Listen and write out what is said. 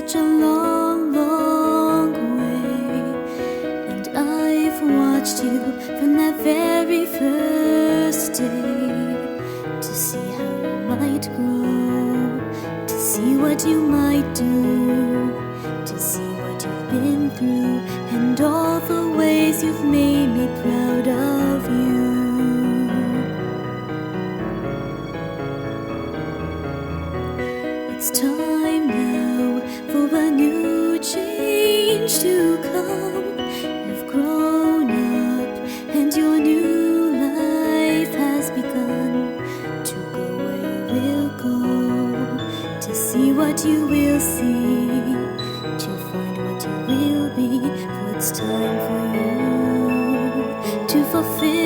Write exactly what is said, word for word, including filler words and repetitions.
such a long, long way, and I've watched you from that very first day, to see how you might grow, to see what you might do, to see what you've been through, and all the ways you've made me proud of you. It's time now for a new change to come. You've grown up and your new life has begun. To go where you will go, to see what you will see, to find what you will be. For it's time for you to fulfill